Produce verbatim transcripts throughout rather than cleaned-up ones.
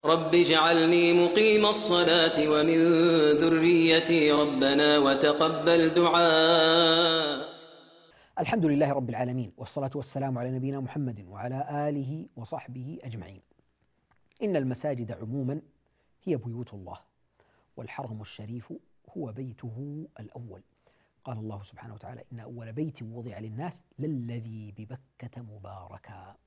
رب اجعلني مقيم الصلاة ومن ذريتي ربنا وتقبل دعاء. الحمد لله رب العالمين، والصلاة والسلام على نبينا محمد وعلى آله وصحبه أجمعين. إن المساجد عموما هي بيوت الله، والحرم الشريف هو بيته الأول. قال الله سبحانه وتعالى: إن أول بيت وضع للناس للذي ببكة مباركا.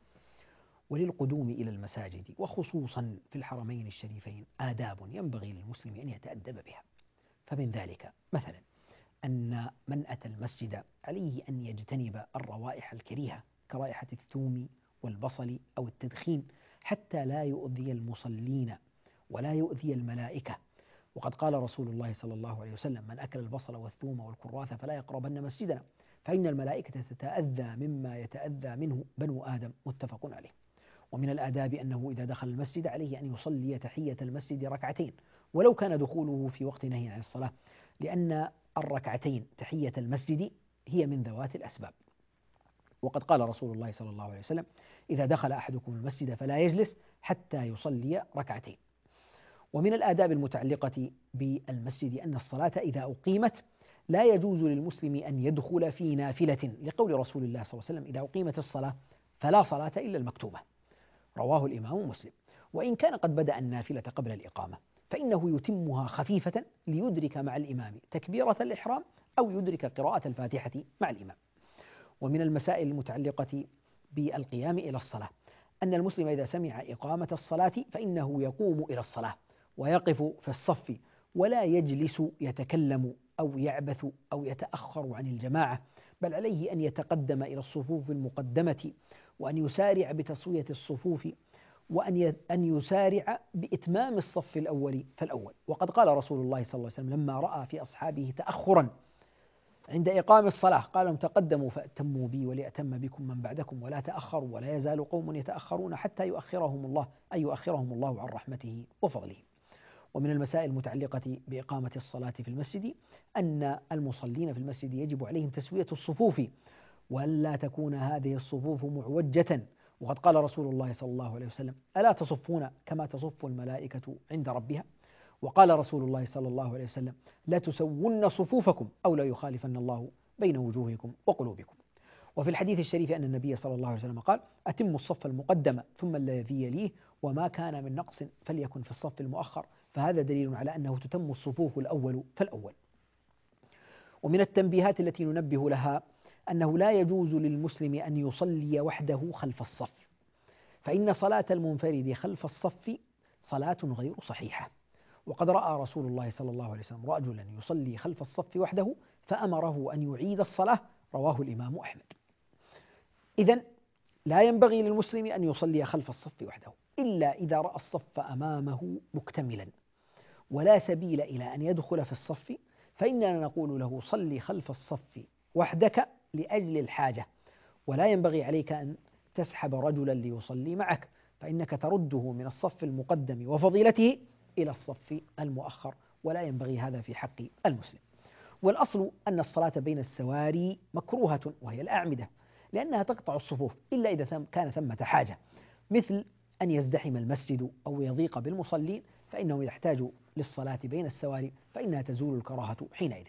وللقدوم إلى المساجد وخصوصا في الحرمين الشريفين آداب ينبغي للمسلم أن يتأدب بها، فمن ذلك مثلا أن من أتى المسجد عليه أن يجتنب الروائح الكريهة كرائحة الثوم والبصل أو التدخين، حتى لا يؤذي المصلين ولا يؤذي الملائكة. وقد قال رسول الله صلى الله عليه وسلم: من أكل البصل والثوم والكراث فلا يقربن مسجدنا، فإن الملائكة تتأذى مما يتأذى منه بنو آدم. متفق عليه. ومن الآداب أنه إذا دخل المسجد عليه أن يصلي تحية المسجد ركعتين، ولو كان دخوله في وقت نهي عن الصلاة، لأن الركعتين تحية المسجد هي من ذوات الأسباب. وقد قال رسول الله صلى الله عليه وسلم: إذا دخل أحدكم المسجد فلا يجلس حتى يصلي ركعتين. ومن الآداب المتعلقة بالمسجد أن الصلاة إذا أقيمت لا يجوز للمسلم أن يدخل في نافلة، لقول رسول الله صلى الله عليه وسلم: إذا أقيمت الصلاة فلا صلاة إلا المكتوبة. رواه الإمام مسلم. وإن كان قد بدأ النافلة قبل الإقامة فإنه يتمها خفيفة ليدرك مع الإمام تكبيرة الإحرام أو يدرك قراءة الفاتحة مع الإمام. ومن المسائل المتعلقة بالقيام إلى الصلاة أن المسلم إذا سمع إقامة الصلاة فإنه يقوم إلى الصلاة ويقف في الصف، ولا يجلس يتكلم أو يعبث أو يتأخر عن الجماعة، بل عليه أن يتقدم إلى الصفوف المقدمة، وأن يسارع بتسوية الصفوف، وأن أن يسارع بإتمام الصف الأول فالأول. وقد قال رسول الله صلى الله عليه وسلم لما رأى في أصحابه تأخرا عند إقام الصلاة قال لهم: تقدموا فأتموا بي وليأتم بكم من بعدكم، ولا تأخروا ولا يزال قوم يتأخرون حتى يؤخرهم الله، أي يؤخرهم الله عن رحمته وفضله. ومن المسائل المتعلقة بإقامة الصلاة في المسجد أن المصلين في المسجد يجب عليهم تسوية الصفوف، وألا تكون هذه الصفوف معوجة. وقد قال رسول الله صلى الله عليه وسلم: ألا تصفون كما تصف الملائكة عند ربها؟ وقال رسول الله صلى الله عليه وسلم: لا تسون صفوفكم أو لا يخالفن الله بين وجوهكم وقلوبكم. وفي الحديث الشريف أن النبي صلى الله عليه وسلم قال: أتموا الصف المقدم ثم الذي يليه، وما كان من نقص فليكن في الصف المؤخر. فهذا دليل على أنه تتم الصفوف الأول فالأول. ومن التنبيهات التي ننبه لها أنه لا يجوز للمسلم أن يصلي وحده خلف الصف، فإن صلاة المنفرد خلف الصف صلاة غير صحيحة. وقد رأى رسول الله صلى الله عليه وسلم رجلا يصلي خلف الصف وحده فأمره أن يعيد الصلاة، رواه الإمام أحمد. إذن لا ينبغي للمسلم أن يصلي خلف الصف وحده إلا إذا رأى الصف أمامه مكتملا ولا سبيل إلى أن يدخل في الصف، فإننا نقول له: صلي خلف الصف وحدك لأجل الحاجة، ولا ينبغي عليك أن تسحب رجلا ليصلي معك، فإنك ترده من الصف المقدم وفضيلته إلى الصف المؤخر، ولا ينبغي هذا في حق المسلم. والأصل أن الصلاة بين السواري مكروهة، وهي الأعمدة، لأنها تقطع الصفوف إلا إذا كان ثمة حاجة، مثل أن يزدحم المسجد أو يضيق بالمصلين، فإنه يحتاج للصلاة بين السواري، فإنها تزول الكراهة حينئذ.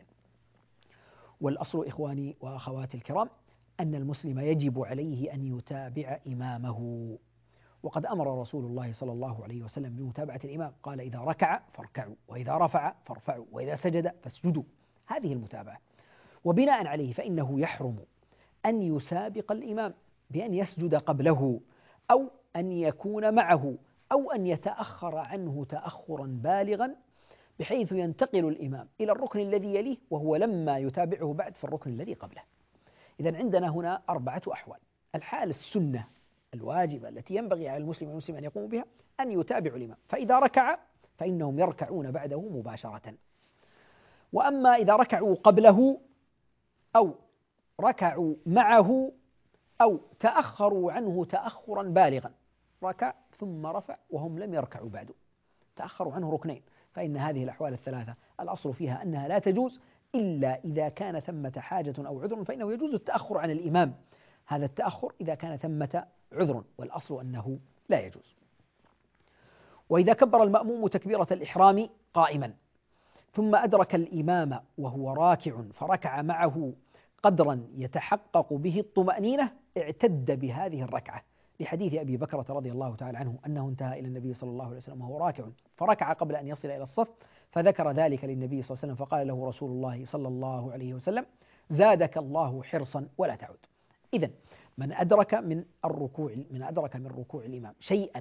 والأصل إخواني وأخواتي الكرام أن المسلم يجب عليه أن يتابع إمامه، وقد أمر رسول الله صلى الله عليه وسلم بمتابعة الإمام، قال: إذا ركع فاركعوا، وإذا رفع فارفعوا، وإذا سجد فاسجدوا. هذه المتابعة. وبناء عليه فإنه يحرم أن يسابق الإمام بأن يسجد قبله، أو أن يكون معه، أو أن يتأخر عنه تأخرا بالغا بحيث ينتقل الإمام إلى الركن الذي يليه وهو لما يتابعه بعد في الركن الذي قبله. إذن عندنا هنا أربعة أحوال: الحال السنة الواجبة التي ينبغي على المسلم المسلم أن يقوم بها أن يتابع الإمام، فإذا ركع فإنهم يركعون بعده مباشرة. وأما إذا ركعوا قبله أو ركعوا معه أو تأخروا عنه تأخرا بالغا، ركع ثم رفع وهم لم يركعوا بعد، تأخروا عنه ركنين، فإن هذه الأحوال الثلاثة الأصل فيها أنها لا تجوز إلا إذا كان ثمة حاجة أو عذر، فإنه يجوز التأخر عن الإمام، هذا التأخر إذا كان ثمة عذر، والأصل أنه لا يجوز. وإذا كبر المأموم تكبيرة الإحرام قائما ثم أدرك الإمام وهو راكع فركع معه قدرا يتحقق به الطمأنينة اعتد بهذه الركعة، لحديث أبي بكرة رضي الله تعالى عنه أنه انتهى إلى النبي صلى الله عليه وسلم وهو راكع فركع قبل أن يصل إلى الصف، فذكر ذلك للنبي صلى الله عليه وسلم فقال له رسول الله صلى الله عليه وسلم: زادك الله حرصا ولا تعد. إذن من أدرك من الركوع من أدرك من ركوع الإمام شيئا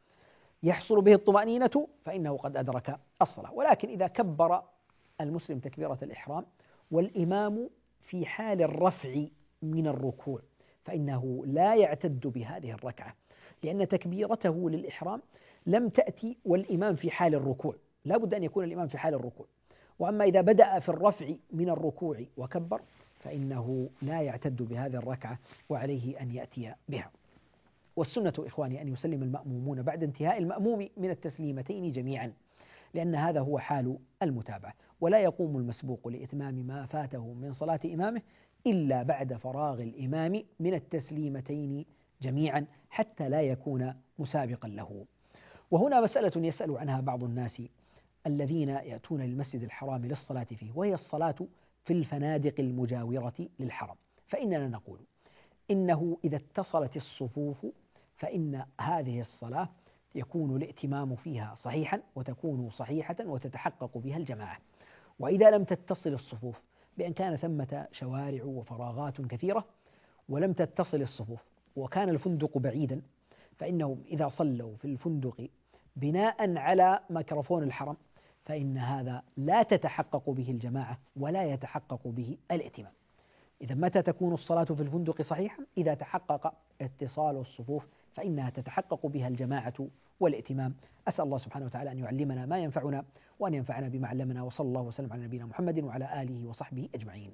يحصل به الطمأنينة فإنه قد أدرك الصلاة. ولكن إذا كبر المسلم تكبيرة الإحرام والإمام في حال الرفع من الركوع فإنه لا يعتد بهذه الركعة، لأن تكبيرته للإحرام لم تأتي والإمام في حال الركوع، لا بد أن يكون الإمام في حال الركوع. وأما إذا بدأ في الرفع من الركوع وكبر فإنه لا يعتد بهذه الركعة وعليه أن يأتي بها. والسنة إخواني أن يسلم المأمومون بعد انتهاء المأموم من التسليمتين جميعا، لأن هذا هو حال المتابعة، ولا يقوم المسبوق لإتمام ما فاته من صلاة إمامه إلا بعد فراغ الإمام من التسليمتين جميعا حتى لا يكون مسابقا له. وهنا مسألة يسأل عنها بعض الناس الذين يأتون للمسجد الحرام للصلاة فيه، وهي الصلاة في الفنادق المجاورة للحرم. فإننا نقول إنه إذا اتصلت الصفوف فإن هذه الصلاة يكون الائتمام فيها صحيحا وتكون صحيحة وتتحقق بها الجماعة. وإذا لم تتصل الصفوف بأن كان ثمة شوارع وفراغات كثيرة ولم تتصل الصفوف وكان الفندق بعيدا، فإنهم إذا صلوا في الفندق بناء على ميكروفون الحرم فإن هذا لا تتحقق به الجماعة ولا يتحقق به الائتمام. إذا متى تكون الصلاة في الفندق صحيحة؟ إذا تحقق اتصال الصفوف فإنها تتحقق بها الجماعة والائتمام. أسأل الله سبحانه وتعالى أن يعلمنا ما ينفعنا وأن ينفعنا بما علمنا، وصلى الله وسلم على نبينا محمد وعلى آله وصحبه أجمعين.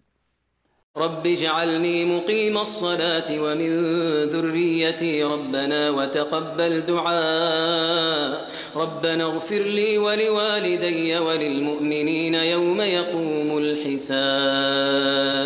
رب اجعلني مقيم الصلاة ومن ذريتي ربنا وتقبل دعاء ربنا اغفر لي ولوالدي وللمؤمنين يوم يقوم الحساب.